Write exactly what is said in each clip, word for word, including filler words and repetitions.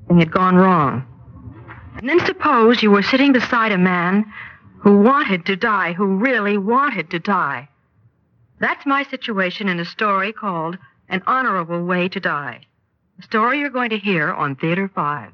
Something had gone wrong. And then suppose you were sitting beside a man who wanted to die, who really wanted to die. That's my situation in a story called An Honorable Way to Die. A story you're going to hear on Theater five.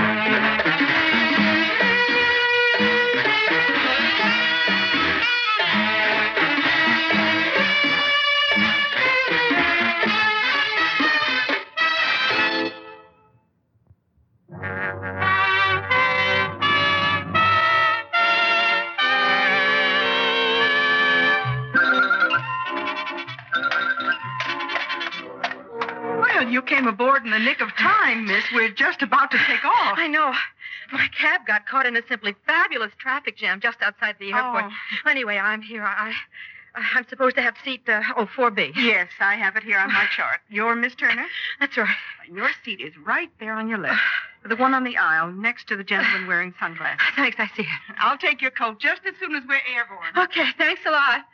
You came aboard in the nick of time, miss. We're just about to take off. I know. My cab got caught in a simply fabulous traffic jam just outside the airport. Oh. Anyway, I'm here. I, I, I'm supposed to have seat, uh, oh, four B. Yes, I have it here on my chart. You're Miss Turner? That's right. Your seat is right there on your left. The one on the aisle, next to the gentleman wearing sunglasses. Thanks, I see it. I'll take your coat just as soon as we're airborne. Okay, thanks a lot.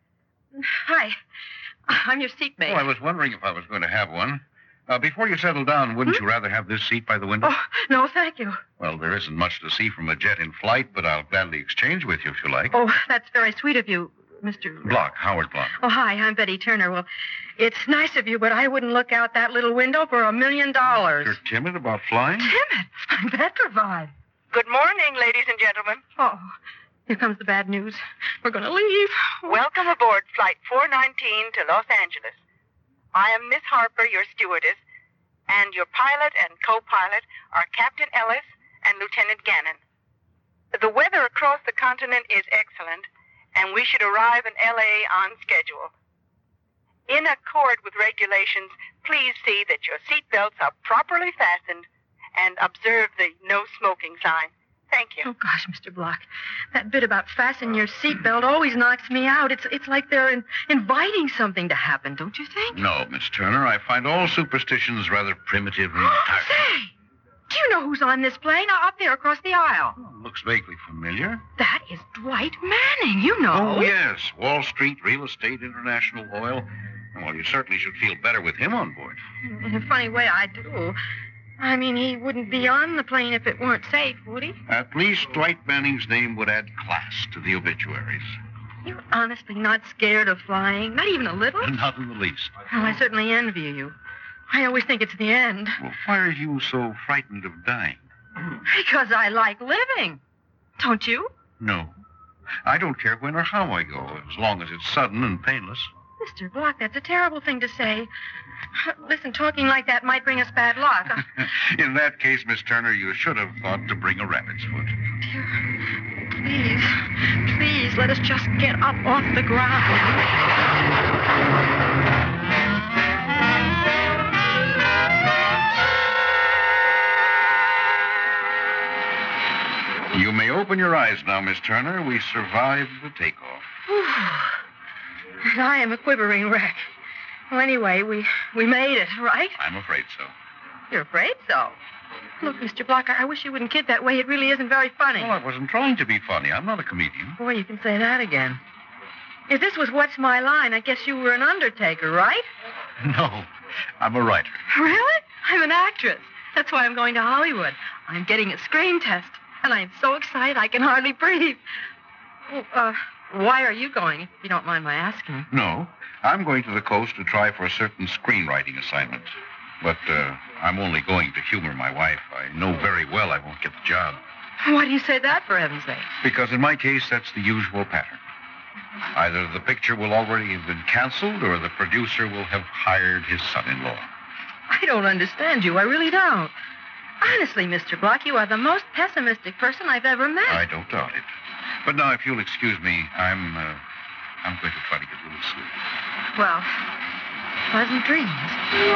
Hi. I'm your seatmate. Oh, I was wondering if I was going to have one. Uh, before you settle down, wouldn't hmm? you rather have this seat by the window? Oh, no, thank you. Well, there isn't much to see from a jet in flight, but I'll gladly exchange with you if you like. Oh, that's very sweet of you, Mister Block, Howard Block. Oh, hi, I'm Betty Turner. Well, it's nice of you, but I wouldn't look out that little window for a million dollars. You're timid about flying? Timid? I'm petrified. Good morning, ladies and gentlemen. Oh, here comes the bad news. We're going to leave. Welcome aboard Flight four nineteen to Los Angeles. I am Miss Harper, your stewardess, and your pilot and co-pilot are Captain Ellis and Lieutenant Gannon. The weather across the continent is excellent, and we should arrive in L A on schedule. In accord with regulations, please see that your seatbelts are properly fastened and observe the no smoking sign. Thank you. Oh, gosh, Mister Block. That bit about fasten your seatbelt always knocks me out. It's it's like they're in, inviting something to happen, don't you think? No, Miss Turner. I find all superstitions rather primitive and tiresome. Say, do you know who's on this plane? Up there across the aisle. Oh, looks vaguely familiar. That is Dwight Manning, you know. Oh, yes. Wall Street, real estate, international oil. Well, you certainly should feel better with him on board. In a funny way, I do. I mean, he wouldn't be on the plane if it weren't safe, would he? At least Dwight Manning's name would add class to the obituaries. You're honestly not scared of flying? Not even a little? Not in the least. Well, I certainly envy you. I always think it's the end. Well, why are you so frightened of dying? Because I like living. Don't you? No. I don't care when or how I go, as long as it's sudden and painless. Mister Block, that's a terrible thing to say. Listen, talking like that might bring us bad luck. In that case, Miss Turner, you should have thought to bring a rabbit's foot. Dear, please, please, let us just get up off the ground. You may open your eyes now, Miss Turner. We survived the takeoff. And I am a quivering wreck. Well, anyway, we, we made it, right? I'm afraid so. You're afraid so? Look, Mister Block, I wish you wouldn't kid that way. It really isn't very funny. Well, I wasn't trying to be funny. I'm not a comedian. Boy, you can say that again. If this was What's My Line, I guess you were an undertaker, right? No, I'm a writer. Really? I'm an actress. That's why I'm going to Hollywood. I'm getting a screen test, and I'm so excited I can hardly breathe. Oh, uh... Why are you going, if you don't mind my asking? No. I'm going to the coast to try for a certain screenwriting assignment. But uh, I'm only going to humor my wife. I know very well I won't get the job. Why do you say that, for heaven's sake? Because in my case, that's the usual pattern. Either the picture will already have been canceled, or the producer will have hired his son-in-law. I don't understand you. I really don't. Honestly, Mister Block, you are the most pessimistic person I've ever met. I don't doubt it. But now, if you'll excuse me, I'm, uh, I'm going to try to get a little sleep. Well, pleasant dreams.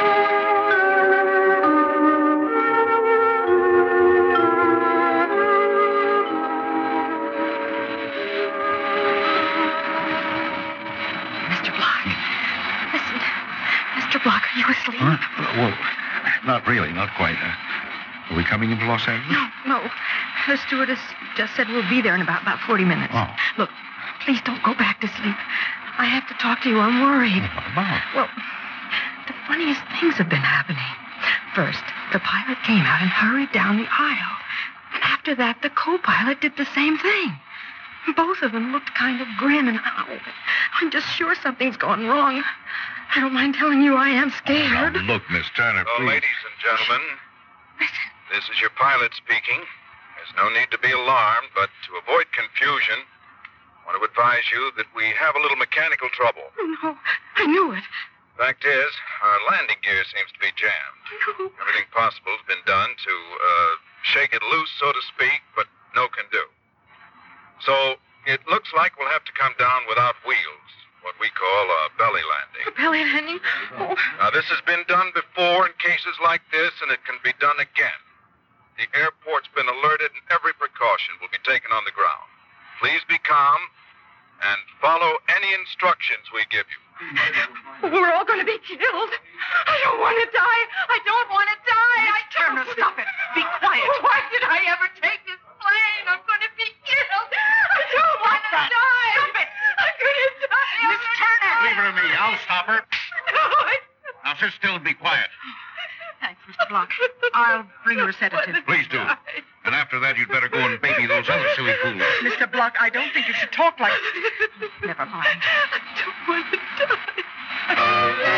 Mister Block. Listen. Mister Block, are you asleep? Huh? Well, not really, not quite. Uh, are we coming into Los Angeles? No, no. The stewardess just said we'll be there in about, about forty minutes. Oh. Look, please don't go back to sleep. I have to talk to you. I'm worried. What about? Well, the funniest things have been happening. First, the pilot came out and hurried down the aisle. And after that, the co-pilot did the same thing. Both of them looked kind of grim, and oh, I'm just sure something's gone wrong. I don't mind telling you I am scared. Now, look, Miss Turner, Well, please. ladies and gentlemen, this is your pilot speaking. There's no need to be alarmed, but to avoid confusion, I want to advise you that we have a little mechanical trouble. Oh, no, I knew it. Fact is, our landing gear seems to be jammed. No. Everything possible has been done to uh, shake it loose, so to speak, but no can do. So it looks like we'll have to come down without wheels, what we call a belly landing. A belly landing? Oh. Now, this has been done before in cases like this, and it can be done again. The airport's been alerted, and every precaution will be taken on the ground. Please be calm and follow any instructions we give you. We're all going to be killed. I don't want to die. I don't want to die. I Turner, stop it. Be quiet. Why did I ever take this plane? I'm going to be killed. I don't want to that. die. Stop it. I'm going to die. I'm Miss gonna Turner. die. Leave her to me. I'll stop her. No, I- Now, sit still and be quiet. Thanks, Mister Block. I'll bring a sedative. Please do. And after that, you'd better go and baby those other silly fools. Mister Block, I don't think you should talk like... Never mind. I don't want to die.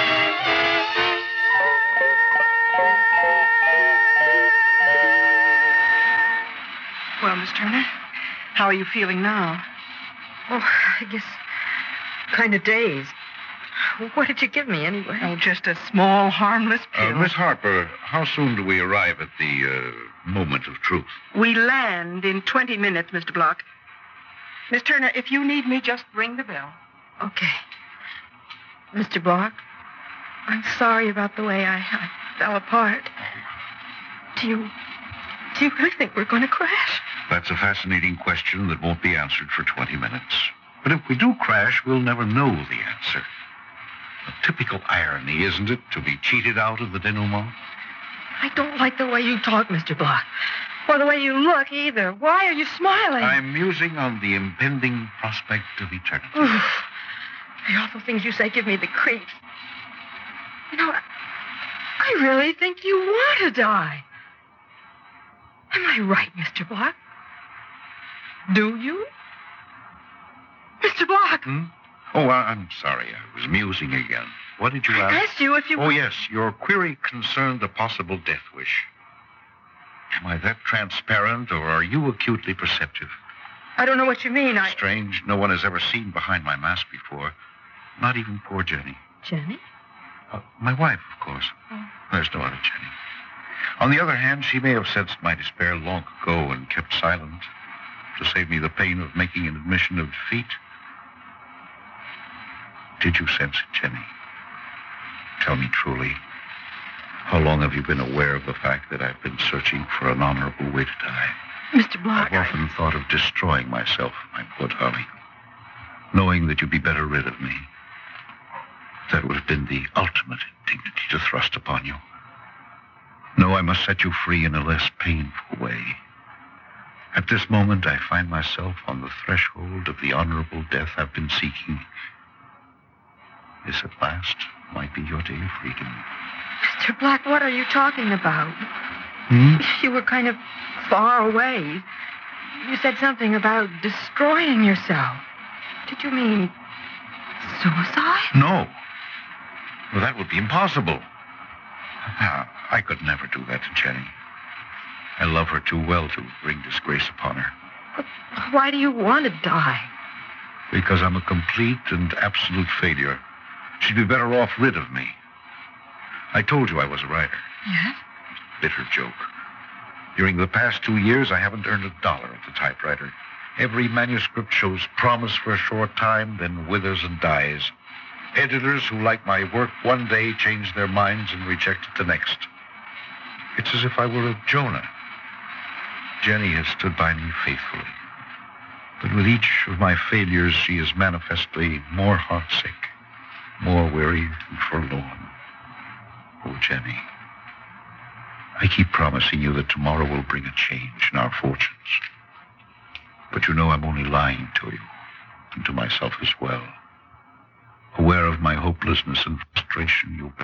Well, Miss Turner, how are you feeling now? Oh, I guess kind of dazed. What did you give me, anyway? Oh, just a small, harmless Uh, pill. Miss Harper, how soon do we arrive at the uh, moment of truth? We land in twenty minutes, Mister Block. Miss Turner, if you need me, just ring the bell. Okay. Mister Block, I'm sorry about the way I, I fell apart. Do you... Do you really think we're going to crash? That's a fascinating question that won't be answered for twenty minutes. But if we do crash, we'll never know the answer. A typical irony, isn't it, to be cheated out of the denouement? I don't like the way you talk, Mister Block. Or the way you look, either. Why are you smiling? I'm musing on the impending prospect of eternity. Oof. The awful things you say give me the creeps. You know, I, I really think you want to die. Am I right, Mister Block? Do you? Mister Block! Hmm? Oh, I- I'm sorry. I was musing again. What did you I ask? asked you if you... Oh, yes. Your query concerned a possible death wish. Am I that transparent, or are you acutely perceptive? I don't know what you mean. I... Strange. No one has ever seen behind my mask before. Not even poor Jenny. Jenny? Uh, my wife, of course. Oh. There's no other Jenny. On the other hand, she may have sensed my despair long ago and kept silent to save me the pain of making an admission of defeat. Did you sense it, Jenny? Tell me truly, how long have you been aware of the fact that I've been searching for an honorable way to die? Mister Block, I've often thought of destroying myself, my poor darling, knowing that you'd be better rid of me. That would have been the ultimate indignity to thrust upon you. No, I must set you free in a less painful way. At this moment, I find myself on the threshold of the honorable death I've been seeking. This at last might be your day of freedom. Mister Black, what are you talking about? Hmm? You were kind of far away. You said something about destroying yourself. Did you mean suicide? No. Well, that would be impossible. Ah, I could never do that to Jenny. I love her too well to bring disgrace upon her. But why do you want to die? Because I'm a complete and absolute failure. She'd be better off rid of me. I told you I was a writer. Yes? Bitter joke. During the past two years, I haven't earned a dollar at the typewriter. Every manuscript shows promise for a short time, then withers and dies. Editors who like my work one day change their minds and reject it the next. It's as if I were a Jonah. Jenny has stood by me faithfully. But with each of my failures, she is manifestly more heartsick, more weary and forlorn. Oh, Jenny, I keep promising you that tomorrow will bring a change in our fortunes. But you know I'm only lying to you, and to myself as well. Aware of my hopelessness and frustration, you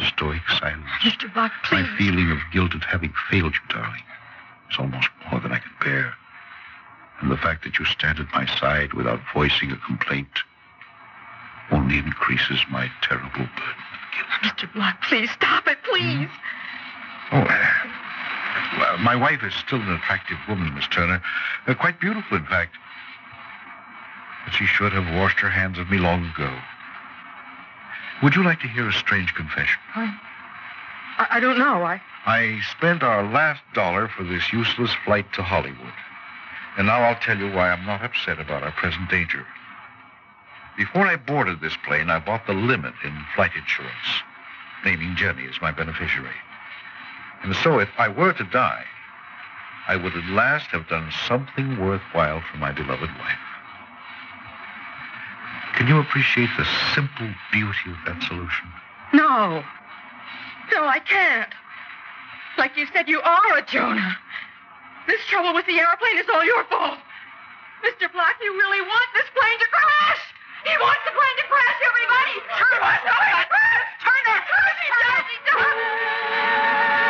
stoic silence. Mister Block, please. My feeling of guilt at having failed you, darling, is almost more than I can bear. And the fact that you stand at my side without voicing a complaint only increases my terrible burden of guilt. Mister Block, please stop it, please. Oh, uh, well, my wife is still an attractive woman, Miss Turner. Uh, quite beautiful, in fact. But she should have washed her hands of me long ago. Would you like to hear a strange confession? I, I, I don't know. I... I spent our last dollar for this useless flight to Hollywood. And now I'll tell you why I'm not upset about our present danger. Before I boarded this plane, I bought the limit in flight insurance, naming Jenny as my beneficiary. And so if I were to die, I would at last have done something worthwhile for my beloved wife. Can you appreciate the simple beauty of that solution? No. No, I can't. Like you said, you are a Jonah. This trouble with the airplane is all your fault. Mister Black, you really want this plane to crash. He wants the plane to crash, everybody. Turn it. Turn it. Turn it. Turn it. He does. He does.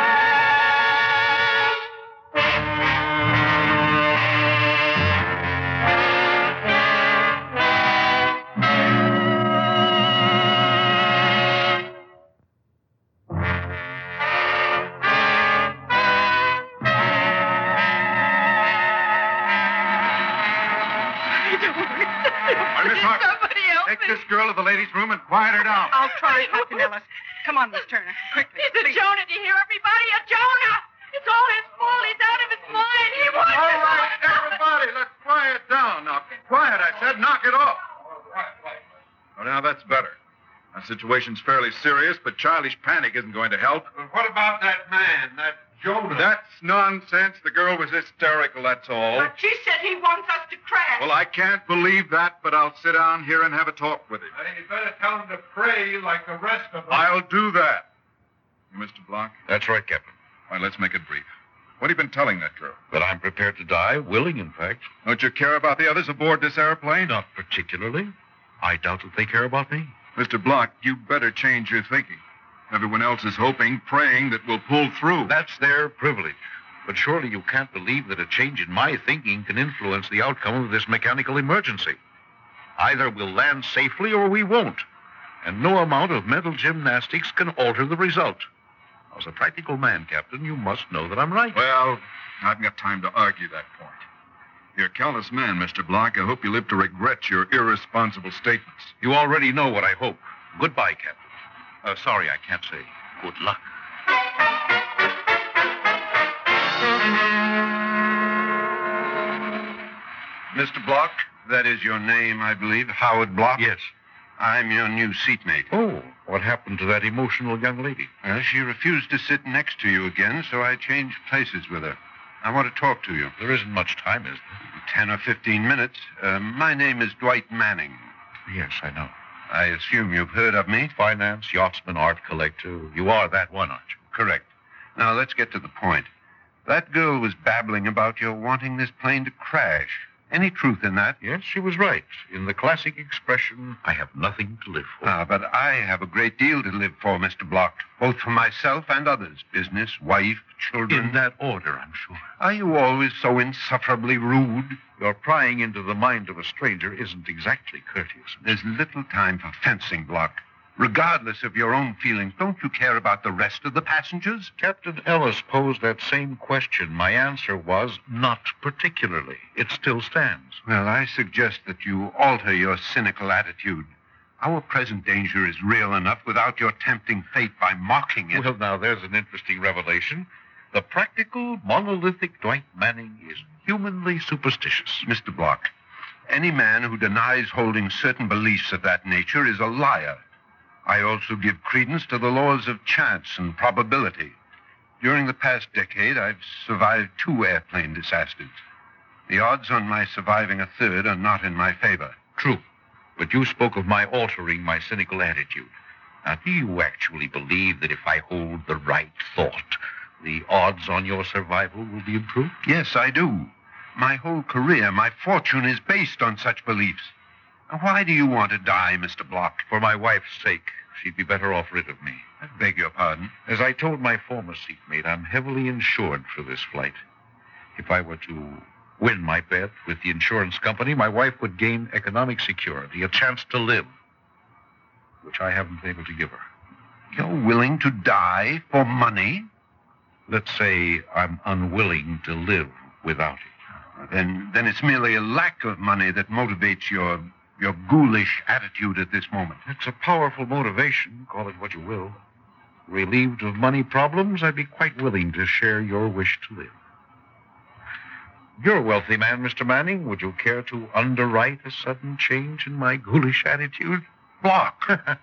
Take this girl to the ladies' room and quiet her down. I'll try, Captain Ellis. Come on, Miss Turner, quickly. He's a Jonah. Do you hear, everybody? A Jonah. It's all his fault. He's out of his mind. He wants All it. right, everybody, let's quiet down. Now, quiet, I said. Knock it off. Oh, now, that's better. Our situation's fairly serious, but childish panic isn't going to help. But what about that man, that Jonah? That's nonsense. The girl was hysterical, that's all. But she said he wants us to crash. Well, I can't believe that, but I'll sit down here and have a talk with him. Then you better tell him to pray like the rest of us. I'll do that. Mister Block? That's right, Captain. All right, let's make it brief. What have you been telling that girl? That I'm prepared to die, willing, in fact. Don't you care about the others aboard this airplane? Not particularly. I doubt that they care about me. Mister Block, you better change your thinking. Everyone else is hoping, praying that we'll pull through. That's their privilege. But surely you can't believe that a change in my thinking can influence the outcome of this mechanical emergency. Either we'll land safely or we won't. And no amount of mental gymnastics can alter the result. As a practical man, Captain, you must know that I'm right. Well, I haven't got time to argue that point. You're a callous man, Mister Block. I hope you live to regret your irresponsible statements. You already know what I hope. Goodbye, Captain. Uh, sorry, I can't say good luck. Mister Block, that is your name, I believe, Howard Block? Yes. I'm your new seatmate. Oh, what happened to that emotional young lady? Well, she refused to sit next to you again, so I changed places with her. I want to talk to you. There isn't much time, is there? Ten or fifteen minutes. Uh, my name is Dwight Manning. Yes, I know. I assume you've heard of me? Finance, yachtsman, art collector. You are that one, aren't you? Correct. Now, let's get to the point. That girl was babbling about your wanting this plane to crash. Any truth in that? Yes, she was right. In the classic expression, I have nothing to live for. Ah, but I have a great deal to live for, Mister Block. Both for myself and others. Business, wife, children. In that order, I'm sure. Are you always so insufferably rude? Your prying into the mind of a stranger isn't exactly courteous. There's little time for fencing, Block. Regardless of your own feelings, don't you care about the rest of the passengers? Captain Ellis posed that same question. My answer was not particularly. It still stands. Well, I suggest that you alter your cynical attitude. Our present danger is real enough without your tempting fate by mocking it. Well, now, there's an interesting revelation. The practical, monolithic Dwight Manning is humanly superstitious. Mister Block, any man who denies holding certain beliefs of that nature is a liar. I also give credence to the laws of chance and probability. During the past decade, I've survived two airplane disasters. The odds on my surviving a third are not in my favor. True. But you spoke of my altering my cynical attitude. Now, do you actually believe that if I hold the right thought, the odds on your survival will be improved? Yes, I do. My whole career, my fortune is based on such beliefs. Why do you want to die, Mister Block? For my wife's sake. she'd be better off rid of me. I beg your pardon. As I told my former seatmate, I'm heavily insured for this flight. If I were to win my bet with the insurance company, my wife would gain economic security, a chance to live, which I haven't been able to give her. You're willing to die for money? Let's say I'm unwilling to live without it. Then, then it's merely a lack of money that motivates your, your ghoulish attitude at this moment. It's a powerful motivation, call it what you will. Relieved of money problems, I'd be quite willing to share your wish to live. You're a wealthy man, Mister Manning. Would you care to underwrite a sudden change in my ghoulish attitude? Block.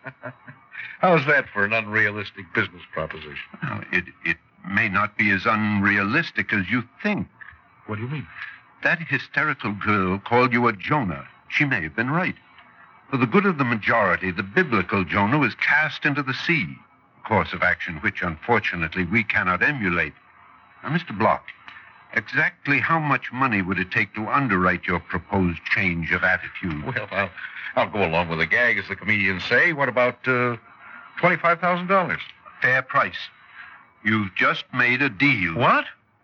How's that for an unrealistic business proposition? Well, it, it may not be as unrealistic as you think. What do you mean? That hysterical girl called you a Jonah. She may have been right. For the good of the majority, the biblical Jonah was cast into the sea, a course of action which, unfortunately, we cannot emulate. Now, Mister Block, exactly how much money would it take to underwrite your proposed change of attitude? Well, I'll, I'll go along with the gag, as the comedians say. What about uh, twenty-five thousand dollars? Fair price. You've just made a deal. What?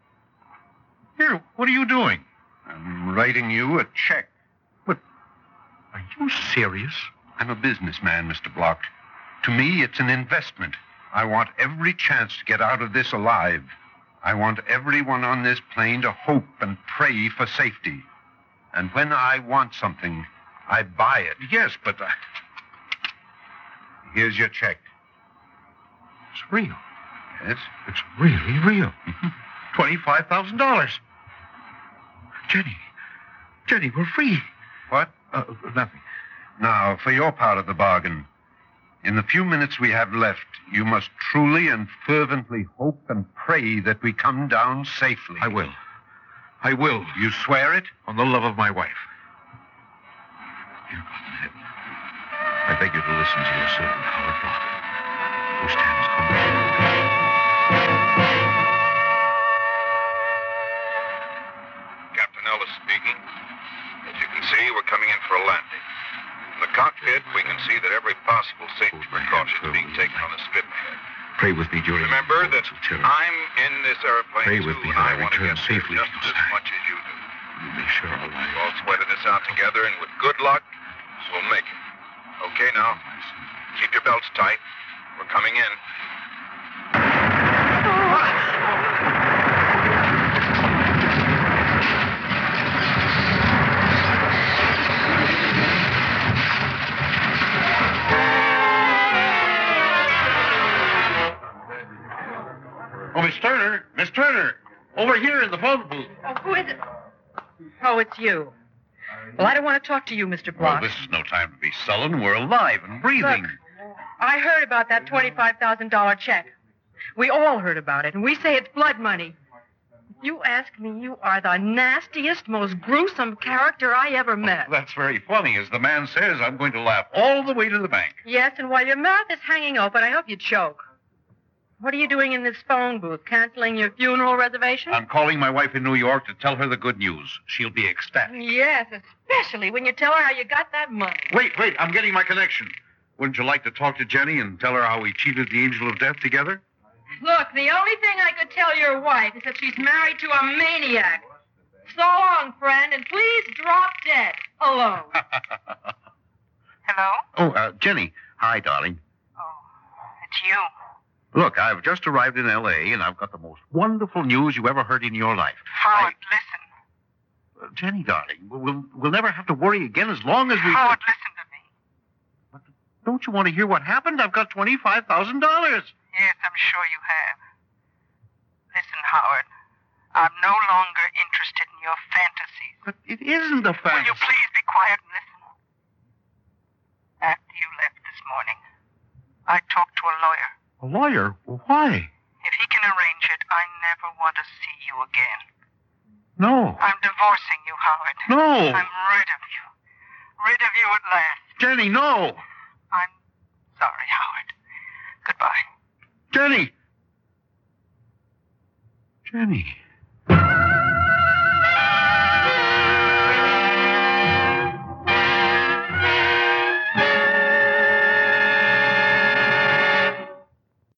Here, what are you doing? I'm writing you a check. But are you serious? I'm a businessman, Mister Block. To me, it's an investment. I want every chance to get out of this alive. I want everyone on this plane to hope and pray for safety. And when I want something, I buy it. Yes, but I... Here's your check. It's real. Yes? It's really real. twenty-five thousand dollars. Jenny. Jenny, we're free. What? Uh, nothing. Now, for your part of the bargain. In the few minutes we have left, you must truly and fervently hope and pray that we come down safely. I will. I will. You swear it? On the love of my wife. Dear God in heaven, I beg you to listen to your servant, Howard Block, who stands humbly. Captain Ellis speaking. As you can see, we're coming in for a landing. In the cockpit, we can see that every possible safety precaution is being taken on the Spitfire. Pray with me during Remember that I'm in this airplane, Pray with too, me and that I I want to return get there safely just to your as side. much as you do. You may share our We lives. all sweated this out together, and with good luck, we'll make it. Okay, now, keep your belts tight. We're coming in. Oh, Miss Turner. Miss Turner. Over here in the phone booth. Oh, who is it? Oh, it's you. Well, I don't want to talk to you, Mister Block. Well, this is no time to be sullen. We're alive and breathing. Look, I heard about that twenty-five thousand dollars check. We all heard about it, and we say it's blood money. If you ask me, you are the nastiest, most gruesome character I ever met. That's very funny. As the man says, I'm going to laugh all the way to the bank. Yes, and while your mouth is hanging open, I hope you choke. What are you doing in this phone booth? Canceling your funeral reservation? I'm calling my wife in New York to tell her the good news. She'll be ecstatic. Yes, especially when you tell her how you got that money. Wait, wait, I'm getting my connection. Wouldn't you like to talk to Jenny and tell her how we cheated the angel of death together? Look, the only thing I could tell your wife is that she's married to a maniac. So long, friend, and please drop dead alone. Hello? Oh, uh, Jenny. Hi, darling. Oh, it's you. Look, I've just arrived in L A, and I've got the most wonderful news you ever heard in your life. Howard, listen. Uh, Jenny, darling, we'll, we'll never have to worry again as long as we... Howard, listen to me. Don't you want to hear what happened? I've got twenty-five thousand dollars. Yes, I'm sure you have. Listen, Howard. I'm no longer interested in your fantasies. But it isn't a Will fantasy. you please be quiet and listen? After you left this morning, I talked to a lawyer. A lawyer? Why? If he can arrange it, I never want to see you again. No. I'm divorcing you, Howard. No. I'm rid of you. Rid of you at last. Jenny, no. I'm sorry, Howard. Goodbye. Jenny. Jenny.